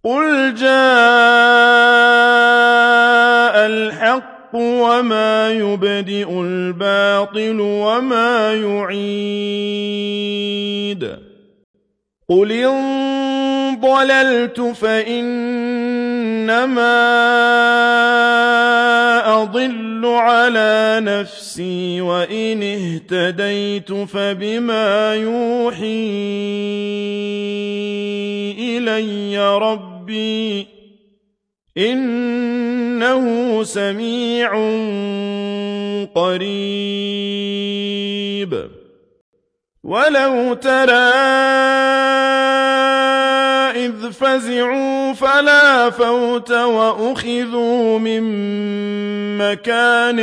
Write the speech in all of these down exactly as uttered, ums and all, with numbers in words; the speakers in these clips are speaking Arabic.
قُلْ جَاءَ الْحَقُّ وَمَا يُبْدِئُ الْبَاطِلُ وَمَا يُعِيدُ قُلْ إِن ضَلَلْتُ فَإِنَّمَا أَضِلُّ عَلَىٰ نَفْسِي وَإِنِ اهْتَدَيْتُ فَبِمَا يُوحِي إِلَيَّ رَبِّي إِنَّهُ سَمِيعٌ قَرِيبٌ وَلَوْ تَرَىٰ إِذْ فَزِعُوا فَلَا فَوْتَ وَأُخِذُوا مِن مَّكَانٍ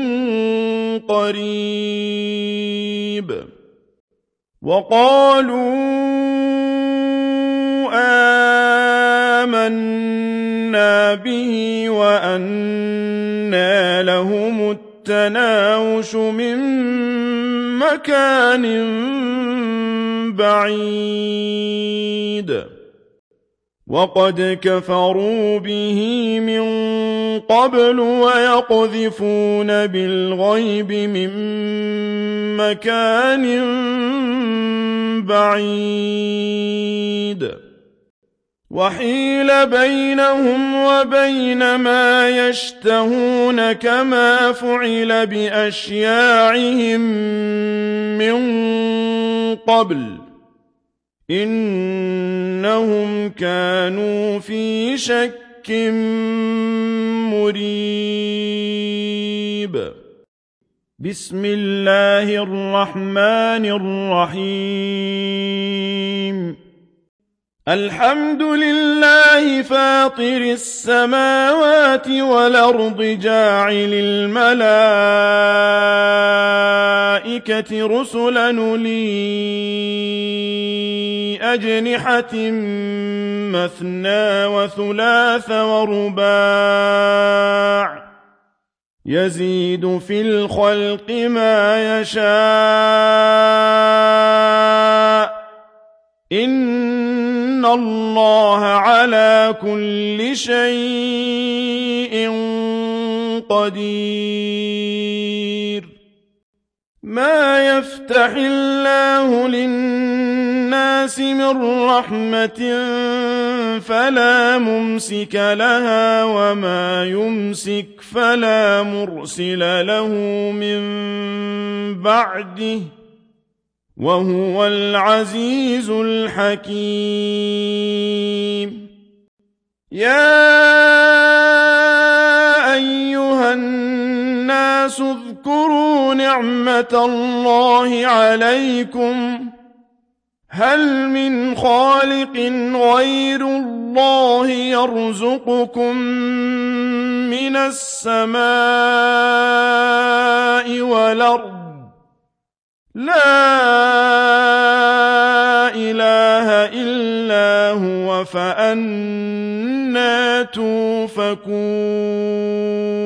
قَرِيبٍ وَقَالُوا آمَنَّا بِهِ وَأَنَّىٰ لَهُمُ التَّنَاوُشُ مِن مَّكَانٍ بَعِيدٍ وَقَدْ كَفَرُوا بِهِ مِن قَبْلُ وَيَقْذِفُونَ بِالْغَيْبِ مِن مَّكَانٍ بَعِيدٍ وَحِيلَ بَيْنَهُمْ وَبَيْنَ مَا يَشْتَهُونَ كَمَا فُعِلَ بِأَشْيَاعِهِم مِّن قَبْلُ إِنَّهُمْ كَانُوا فِي شَكٍّ مُّرِيبٍ بسم الله الرحمن الرحيم الحمد لله فاطر السماوات والأرض جاعل الملائكة رسلا أولي أجنحة مثنى وثلاث ورباع يزيد في الخلق ما يشاء إن الله على كل شيء قدير ما يفتح الله للناس من رحمة فلا ممسك لها وما يمسك فلا مرسل له من بعده وهو العزيز الحكيم يا أيها الناس اذكروا نعمة الله عليكم هل من خالق غير الله يرزقكم من السماء والأرض لا إله إلا هو فأنى توفكون